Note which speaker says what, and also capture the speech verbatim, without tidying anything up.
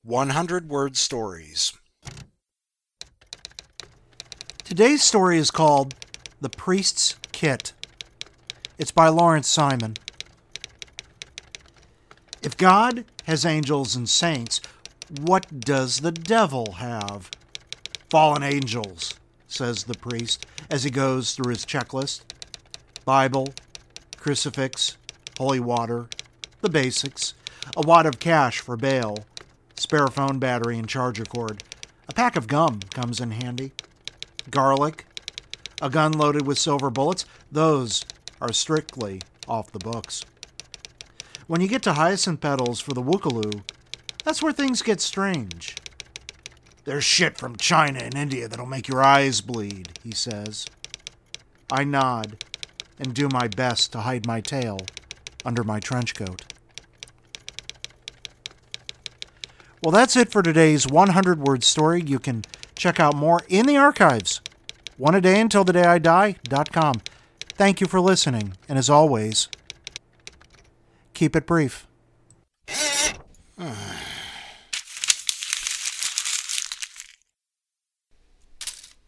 Speaker 1: hundred Word Stories.
Speaker 2: Today's story is called The Priest's Kit. It's by Lawrence Simon. If God has angels and saints, what does the devil have? Fallen angels, says the priest as he goes through his checklist. Bible, crucifix, holy water, the basics, a wad of cash for bail, spare phone battery and charger cord. A pack of gum comes in handy. Garlic, a gun loaded with silver bullets, those are strictly off the books. When you get to hyacinth petals for the wookaloo, that's where things get strange. There's shit from China and India that'll make your eyes bleed, he says. I nod and do my best to hide my tail under my trench coat. Well, that's it for today's hundred Word Story. You can check out more in the archives. One a day until the day I die dot com. Thank you for listening, and as always, keep it brief.